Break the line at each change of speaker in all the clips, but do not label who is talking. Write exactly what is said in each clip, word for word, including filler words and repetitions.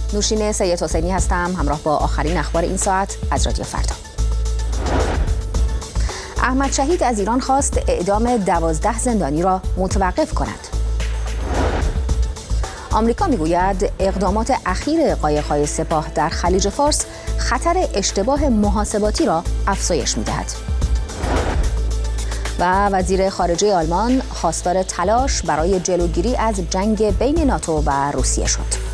نوشین سید حسینی هستم، همراه با آخرین اخبار این ساعت از رادیو فردا. احمد شهید از ایران خواست اعدام دوازده زندانی را متوقف کند. آمریکا میگوید اقدامات اخیر قایق‌های سپاه در خلیج فارس خطر اشتباه محاسباتی را افزایش می‌دهد. و وزیر خارجه آلمان خواستار تلاش برای جلوگیری از جنگ بین ناتو و روسیه شد.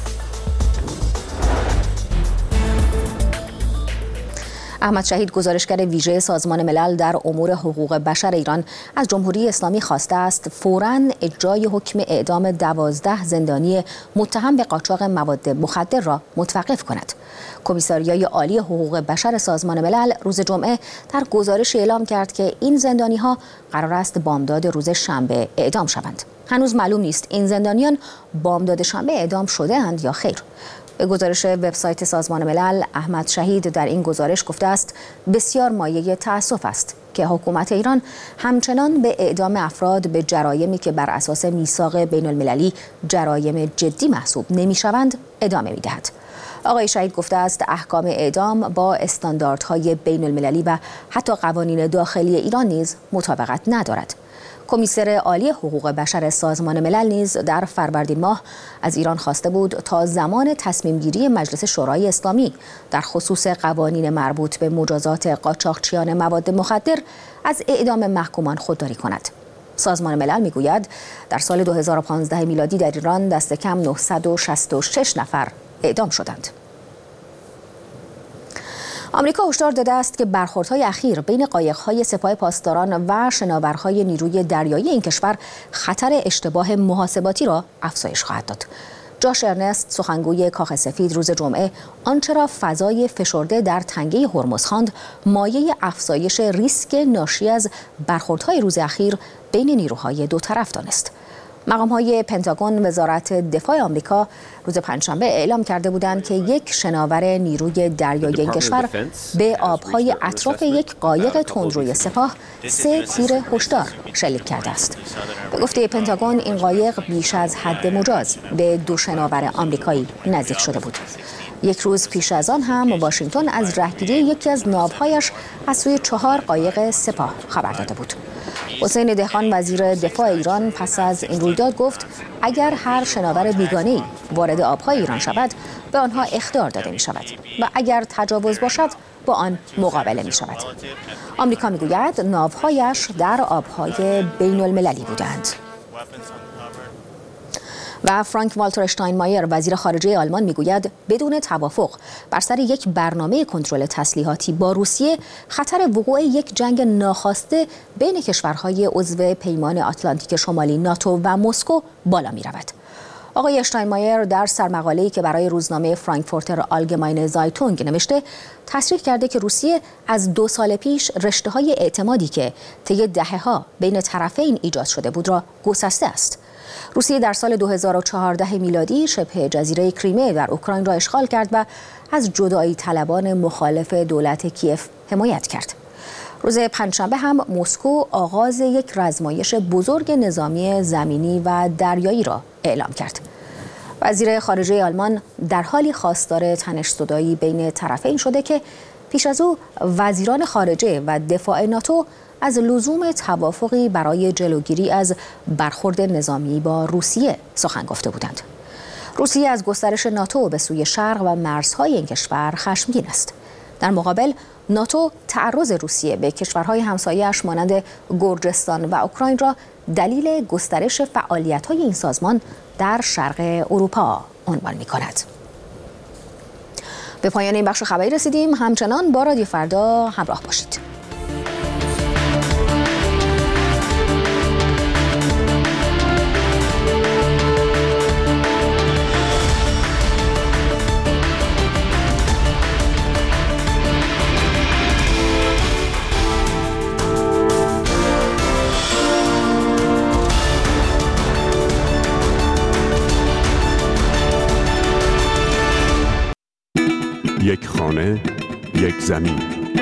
احمد شهید، گزارشگر ویژه سازمان ملل در امور حقوق بشر ایران، از جمهوری اسلامی خواسته است فوراً اجرای حکم اعدام دوازده زندانی متهم به قاچاق مواد مخدر را متوقف کند. کمیساریای عالی حقوق بشر سازمان ملل روز جمعه در گزارش اعلام کرد که این زندانی‌ها قرار است بامداد روز شنبه اعدام شوند. هنوز معلوم نیست این زندانیان بامداد شنبه اعدام شده اند یا خیر. به گزارش وبسایت سازمان ملل، احمد شهید در این گزارش گفته است بسیار مایه تأسف است که حکومت ایران همچنان به اعدام افراد به جرایمی که بر اساس میثاق بین المللی جرایم جدی محسوب نمی‌شوند ادامه می‌دهد. آقای شهید گفته است احکام اعدام با استانداردهای بین المللی و حتی قوانین داخلی ایران نیز مطابقت ندارد. کمیسر عالی حقوق بشر سازمان ملل نیز در فروردین ماه از ایران خواسته بود تا زمان تصمیم گیری مجلس شورای اسلامی در خصوص قوانین مربوط به مجازات قاچاقچیان مواد مخدر از اعدام محکومان خودداری کند. سازمان ملل میگوید در سال دو هزار و پانزده میلادی در ایران دست کم نهصد و شصت و شش نفر اعدام شدند. آمریکا هشدار داده است که برخوردهای اخیر بین قایق‌های سپاه پاسداران و شناورهای نیروی دریایی این کشور خطر اشتباه محاسباتی را افزایش خواهد داد. جاش ارنست، سخنگوی کاخ سفید، روز جمعه آنچه را فضای فشرده در تنگه هرمز خواند مایه افزایش ریسک ناشی از برخوردهای روز اخیر بین نیروهای دو طرف دانست. مقام‌های پنتاگون، وزارت دفاع آمریکا روز پنجشنبه اعلام کرده بودند که یک شناور نیروی دریایی این کشور به آب‌های اطراف یک قایق تندروی سپاه سه تیر هشدار شلیک کرده است. به گفته پنتاگون این قایق بیش از حد مجاز به دو شناور آمریکایی نزدیک شده بود. یک روز پیش از آن هم واشنگتن از رهگیری یکی از ناوهایش از سوی چهار قایق سپاه خبر داده بود. حسین دهقان، وزیر دفاع ایران، پس از این رویداد گفت اگر هر شناور بیگانه‌ای وارد آب‌های ایران شود به آنها اخطار داده می شود و اگر تجاوز باشد با آن مقابله می شود. آمریکا می گوید ناوهایش در آب‌های بین المللی بودند. و فرانک والتر اشتاینمایر، وزیر خارجه آلمان، میگوید بدون توافق بر سر یک برنامه کنترل تسلیحاتی با روسیه خطر وقوع یک جنگ ناخواسته بین کشورهای عضو پیمان آتلانتیک شمالی ناتو و مسکو بالا می رود. آقای اشتاینمایر در سرمقاله‌ای که برای روزنامه فرانکفورتر آلگماینه زایتونگ نوشته تصریح کرده که روسیه از دو سال پیش رشته‌های اعتمادی که طی دهه‌ها بین طرفین ایجاد شده بود را گسسته است. روسیه در سال دو هزار و چهارده میلادی شبه جزیره کریمه در اوکراین را اشغال کرد و از جدایی طلبان مخالف دولت کیف حمایت کرد. روز پنجشنبه هم مسکو آغاز یک رزمایش بزرگ نظامی زمینی و دریایی را اعلام کرد. وزیر خارجه آلمان در حالی خواستار تنش‌زدایی بین طرفین شده که پیش از او وزیران خارجه و دفاع ناتو از لزوم توافقی برای جلوگیری از برخورد نظامی با روسیه سخن گفته بودند. روسیه از گسترش ناتو به سوی شرق و مرزهای این کشور خشمگین است. در مقابل ناتو تعرض روسیه به کشورهای همسایه‌اش مانند گرجستان و اوکراین را دلیل گسترش فعالیت‌های این سازمان در شرق اروپا عنوان می‌کند. به پایان این بخش خبری رسیدیم. همچنان با رادیو فردا همراه باشید.
یک خانه، یک زمین.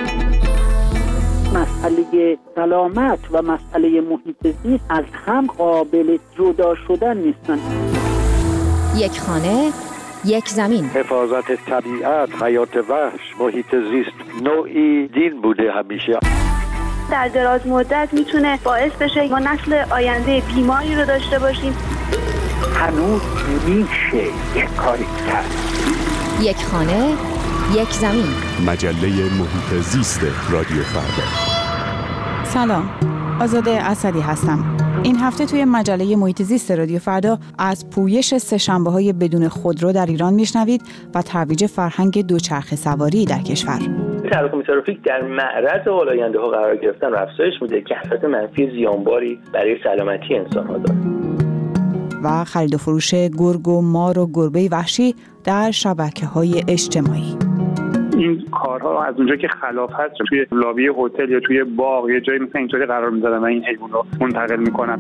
مسئله سلامت و مسئله محیط زیست از هم قابل جدا شدن نیستن.
یک خانه، یک زمین.
حفاظت طبیعت، حیات وحش، محیط زیست نوعی دین بوده همیشه.
در دراز مدت میتونه باعث بشه ما نسل آینده بیماری رو داشته باشیم.
هنوز میشه یک کاری کرد.
یک خانه، یک زمین.
مجله محیط زیست رادیو فردا.
سلام، آزاده اسدی هستم. این هفته توی مجله محیط زیست رادیو فردا از پویش سه‌شنبه‌های بدون خودرو در ایران میشنوید و ترویج فرهنگ دوچرخه سواری در کشور.
تراکنش ترافیک در معرض آلاینده‌ها قرار گرفتن و افزایش میده که اثرات منفی زیانباری برای سلامتی انسان‌ها داره.
و خرید و فروش گرگ و مار و گربه وحشی در شبکه‌های اجتماعی.
این کارها از اونجا که خلاف هست توی لابی هتل یا توی باغ یا جایی مثل اینطوری قرار می‌ذارن و این حیوان رو منتقل می‌کنن.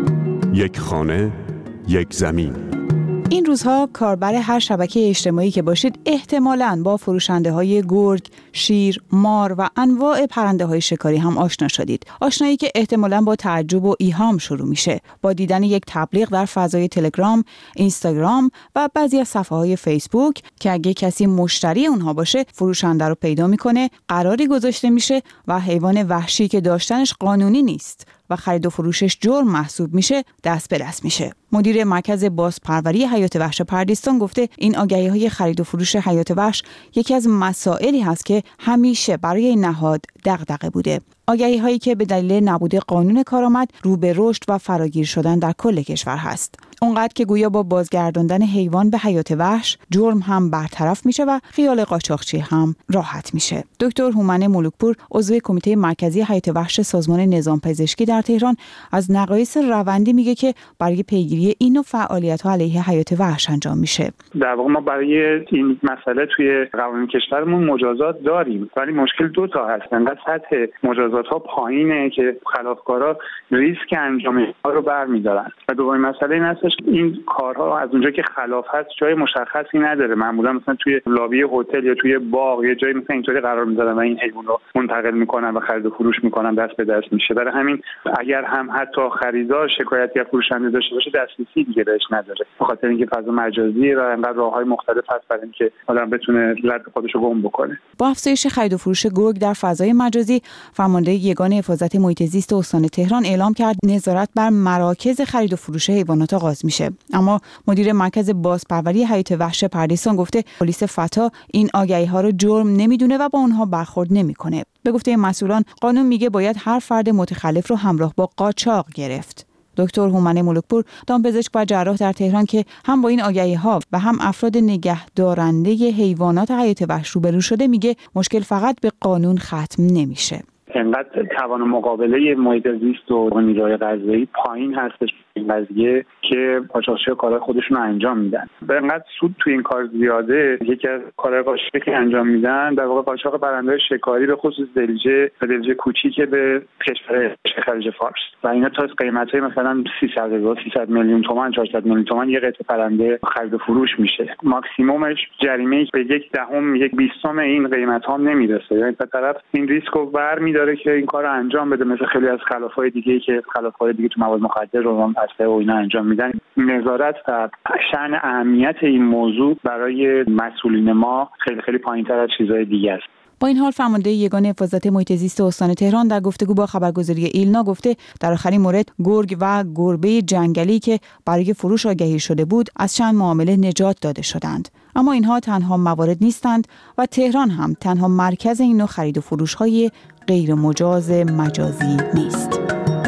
یک خانه، یک زمین.
این روزها کاربر هر شبکه اجتماعی که باشید احتمالاً با فروشنده‌های گرگ، شیر، مار و انواع پرنده‌های شکاری هم آشنا شدید. آشنایی که احتمالاً با تعجب و ایهام شروع میشه، با دیدن یک تبلیغ در فضای تلگرام، اینستاگرام و بعضی از صفحه‌های فیسبوک که اگه کسی مشتری اونها باشه، فروشنده رو پیدا میکنه، قراری گذاشته میشه و حیوان وحشی که داشتنش قانونی نیست و خرید و فروشش جرم محسوب میشه، دست به دست میشه. مدیر مرکز بازپروری حیات وحش پردیستان گفته این آگهی‌های خرید و فروش حیات وحش یکی از مسائلی هست که همیشه برای این نهاد دغدغه بوده. آگهی‌هایی که به دلیل نبود قانون کارآمد رو به رشد و فراگیر شدن در کل کشور هست. اونقدر که گویا با بازگرداندن حیوان به حیات وحش جرم هم برطرف میشه و خیال قاچاقچی هم راحت میشه. دکتر هومن ملوکپور عضو کمیته مرکزی حیات وحش سازمان نظام پزشکی در تهران از نقایص روندی میگه که برای پیگیری این نوع فعالیت‌ها علیه حیات وحش انجام میشه.
در واقع ما برای این مسئله توی قوانین کشورمون مجازات داریم، ولی مشکل دو تا هست. انقدر سطح مجازات ها پایینه که خلافکارا ریسک انجام این کار رو برمی‌دارن. و دومین مسئله این هستش این کارها از اونجا که خلاف هست جای مشخصی نداره. معمولا مثلا توی لابی هتل یا توی باغ یا جایی مثلا اینطوری قرار می‌ذارن و این حیوان رو منتقل می‌کنن و خرید و فروش می‌کنن، دست به دست میشه. برای همین اگر هم حتی خریدار شکایتی از فروشنده داشته باشه دسترسی دیگه بهش نداره، به خاطر اینکه فضا مجازیه و انقدر راه‌های مختلف هست برای اینکه آدم بتونه رد خودش رو گم بکنه.
با افزایش خرید و فروش گرگ در فضای مجازی، فرمانده یگان حفاظت محیط زیست استان تهران اعلام کرد نظارت بر مراکز خرید و فروش حیوانات آغاز میشه. اما مدیر مرکز بازپروری حیات وحش پردیستان گفته پلیس فتا این آگهی‌ها رو جرم نمیدونه و با اونها برخورد نمیکنه. به گفته مسئولان قانون میگه باید هر فرد متخلف رو همراه با قاچاق گرفت. دکتر هومن ملوکپور دامپزشک و جراح در تهران که هم با این آگهی‌ها و هم افراد نگهدارنده حیوانات حیات وحش روبرو شده میگه مشکل فقط به قانون ختم نمیشه.
انقدر توان مقابله محیط زیست و نیروهای قضایی پایین هستش این قضیه که قاچاقچی‌ها کارهای خودشون رو انجام میدن. به انقدر سود تو این کار زیاده، یکی از کارهای قاچاقی که انجام میدن در واقع قاچاق پرنده‌های شکاری به خصوص دلجه و دلجه کوچیک به کشور خلیج فارس و اینا تا قیمت‌های مثلا سیصد هزار سیصد میلیون تومان چهارصد میلیون تومان یه قطعه پرنده خرید و فروش میشه. ماکسیممش جریمه به یک دهم یک بیستم این قیمت‌ها نمیرسه. یعنی به طرف این ریسکو برمی‌داره که این کارو انجام بده، مثل خیلی از خلافای دیگه که خلافای دیگه تو مواد مخدر رو و اینا انجام میدن. نظارت و شأن اهمیت این موضوع برای مسئولین ما خیلی خیلی پایین‌تر از چیزهای دیگه است.
با این حال فرمانده یگان حفاظت محیط زیست استان تهران در گفتگو با خبرگزاری ایلنا گفته در آخرین مورد گرگ و گربه جنگلی که برای فروش آگهی شده بود از چند معامله نجات داده شدند. اما اینها تنها موارد نیستند و تهران هم تنها مرکز این نوع خرید و فروش‌های غیر مجاز مجازی نیست.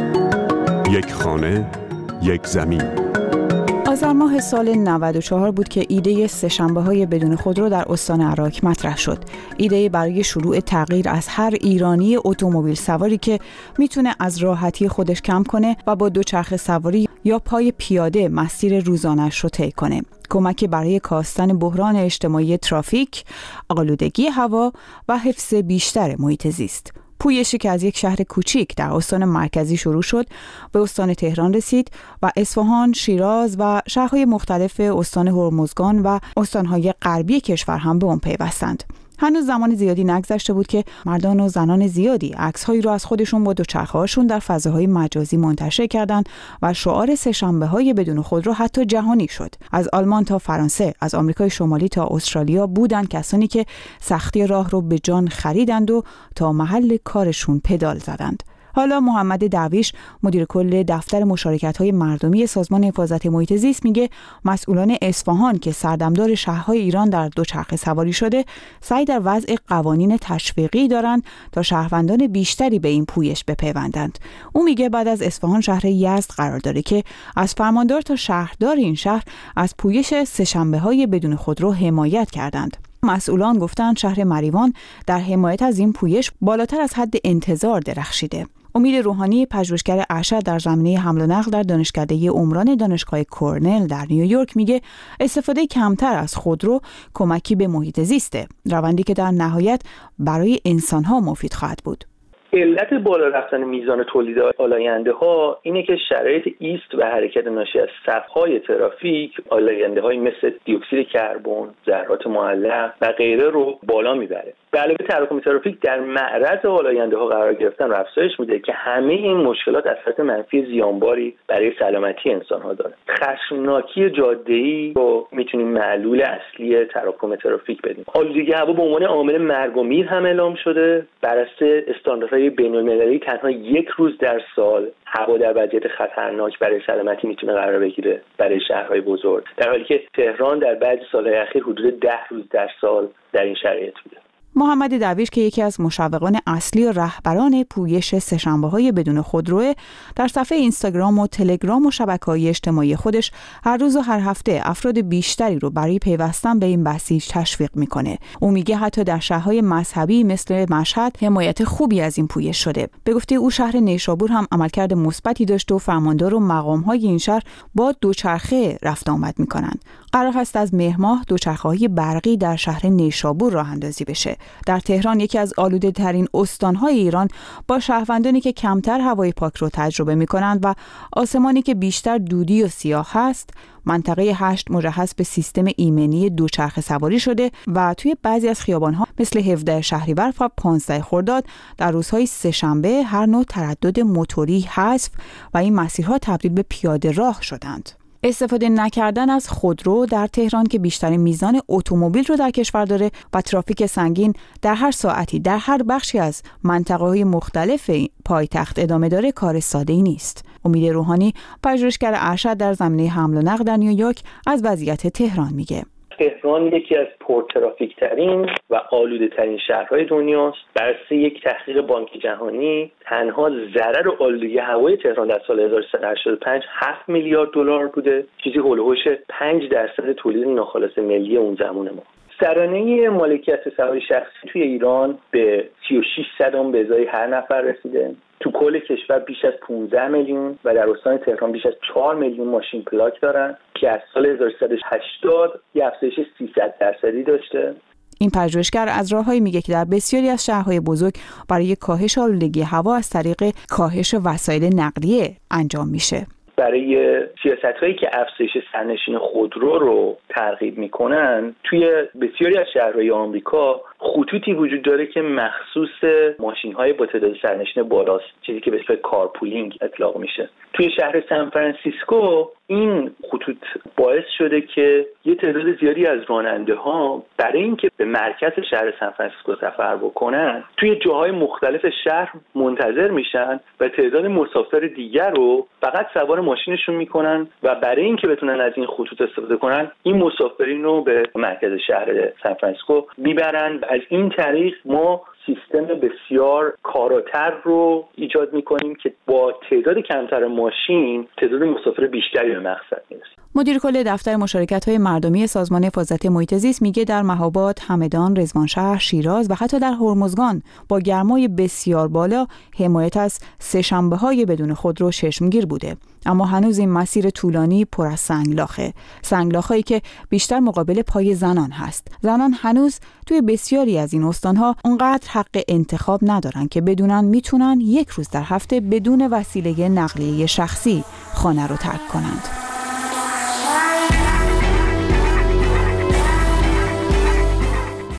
یک خانه، یک زمین.
آذر ماه سال نود و چهار بود که ایده سه‌شنبه‌های بدون خودرو در استان عراق مطرح شد. ایده برای شروع تغییر از هر ایرانی اتومبیل سواری که میتونه از راحتی خودش کم کنه و با دوچرخه سواری یا پای پیاده مسیر روزانه‌اش رو طی کنه. کمکی برای کاستن بحران اجتماعی ترافیک، آلودگی هوا و حفظ بیشتر محیط زیست. پویشی که از یک شهر کوچیک در استان مرکزی شروع شد به استان تهران رسید و اصفهان، شیراز و شهرهای مختلف استان هرمزگان و استانهای غربی کشور هم به اون پیوستند. هنوز زمان زیادی نگذشته بود که مردان و زنان زیادی عکس‌هایی رو از خودشون با دوچرخه‌هاشون در فضاهای مجازی منتشر کردند و شعار سه‌شنبه‌های بدون خودرو حتی جهانی شد. از آلمان تا فرانسه، از آمریکای شمالی تا استرالیا بودند کسانی که سختی راه رو به جان خریدند و تا محل کارشون پدال زدند. حالا محمد درویش مدیر کل دفتر مشارکت‌های مردمی سازمان حفاظت محیط زیست میگه مسئولان اصفهان که سردمدار شهرهای ایران در دوچرخه سواری شده سعی در وضع قوانین تشویقی دارند تا شهروندان بیشتری به این پویش بپیوندند. او میگه بعد از اصفهان شهر یزد قرار داره که از فرماندار تا شهردار این شهر از پویش سه‌شنبه‌های بدون خودرو حمایت کردند. مسئولان گفتند شهر مریوان در حمایت از این پویش بالاتر از حد انتظار درخشیده. امید روحانی پژوهشگر ارشد در زمینه حمل و نقل در دانشکده عمران دانشگاه کرنل در نیویورک میگه استفاده کمتر از خودرو کمکی به محیط زیسته، روندی که در نهایت برای انسان‌ها مفید خواهد بود.
علت بالا رفتن میزان تولید آلاینده ها اینه که شرایط ایست و حرکت ناشی از صف‌های ترافیک آلاینده های مثل دیوکسید کربن، ذرات معلق و غیره رو بالا میبره. به علاوه تراکم ترافیک در معرض آلاینده ها قرار گرفتن و افزایش میده که همه این مشکلات اثرات منفی زیانباری برای سلامتی انسان ها داره. خشمناکی جاده‌ای رو میتونیم معلول اصلی تراکم ترافیک بدیم. آلودگی هوا به عنوان عامل مرگ و میر هم اعلام شده. بر اساس استانداردهای بین‌المللی تنها یک روز در سال هوا در وضعیت خطرناک برای سلامتی میتونه قرار بگیره برای شهرهای بزرگ، در حالی که تهران در بعضی سالهای اخیر حدود ده روز در سال در این شرایط بوده.
محمد درویش که یکی از مشوقان اصلی و رهبران پویش سه‌شنبه‌های بدون خودرو، در صفحه اینستاگرام و تلگرام و شبکه‌های اجتماعی خودش هر روز و هر هفته افراد بیشتری رو برای پیوستن به این بسیج تشویق میکنه. او میگه حتی در شهرهای مذهبی مثل مشهد حمایت خوبی از این پویش شده. به گفته او شهر نیشابور هم عملکرد مثبتی داشته و فرماندار و مقام‌های این شهر با دوچرخه رفت آمد میکنند. قرار هست از مهر ماه دوچرخه‌های برقی در شهر نیشابور راه اندازی بشه. در تهران یکی از آلوده ترین استانهای ایران با شهروندانی که کمتر هوای پاک رو تجربه می کنند و آسمانی که بیشتر دودی و سیاه هست، منطقه هشت مجهز به سیستم ایمنی دوچرخه سواری شده و توی بعضی از خیابانها مثل هفده شهریور و پانزده خرداد در روزهای سه‌شنبه هر نوع تردد موتوری حذف و این مسیرها تبدیل به پیاده راه شدند. استفاده نکردن از خودرو در تهران که بیشترین میزان اتومبیل رو در کشور داره و ترافیک سنگین در هر ساعتی در هر بخشی از منطقه‌های مختلف پایتخت ادامه داره کار ساده‌ای نیست. امید روحانی پژوهشگر ارشد در زمینه حمل و نقل در نیویورک از وضعیت تهران میگه.
تهران یکی از پرترافیک ترین و آلوده ترین شهرهای دنیاست. بر اساس یک تحقیق بانک جهانی تنها ضرر و آلودگی هوای تهران در سال هزار و سیصد و هشتاد و پنج هفت میلیارد دلار بوده، چیزی هولوش پنج درصد تولید ناخالص ملی اون زمان ما. سرانه مالکیت سواری شخصی توی ایران به سی و شش صدم به ازای هر نفر رسیده. تو کل کشور بیش از پانزده میلیون و در استان تهران بیش از چهار میلیون ماشین پلاک دارن که از سال هزار و سیصد و هشتاد یه افزایش سیصد درصدی داشته.
این پژوهشگر از راههایی میگه که در بسیاری از شهرهای بزرگ برای کاهش آلودگی هوا از طریق کاهش وسایل نقلیه انجام میشه.
برای سیاست‌هایی که افزایش سرنشین خودرو رو ترغیب میکنن توی بسیاری از شهرهای آمریکا خطوطی وجود داره که مخصوص ماشین‌های با تعداد سرنشین بالاست، چیزی که به اسم کارپولینگ اطلاق میشه. توی شهر سان فرانسیسکو این خطوط باعث شده که یه تعداد زیادی از راننده‌ها برای اینکه به مرکز شهر سان فرانسیسکو سفر بکنن توی جاهای مختلف شهر منتظر میشن و تعداد مسافر دیگر رو فقط سوار ماشینشون میکنن و برای اینکه بتونن از این خطوط استفاده کنن این مسافرین رو به مرکز شهر سان فرانسیسکو میبرن. از این طریق ما سیستم بسیار کاراتر رو ایجاد میکنیم که با تعداد کمتر ماشین تعداد مسافر بیشتری به مقصد میرسیم.
مدیر کل دفتر مشارکت‌های مردمی سازمان حفاظت محیط زیست میگه در مهاباد، همدان، رضوانشهر، شیراز و حتی در هرمزگان با گرمای بسیار بالا حمایت از سه‌شنبه‌های بدون خودرو چشمگیر بوده. اما هنوز این مسیر طولانی پر از سنگلاخه. سنگلاخه‌ای که بیشتر مقابل پای زنان هست. زنان هنوز توی بسیاری از این استان‌ها اونقدر حق انتخاب ندارن که بدونن میتونن یک روز در هفته بدون وسیله نقلیه شخصی خانه رو ترک کنند.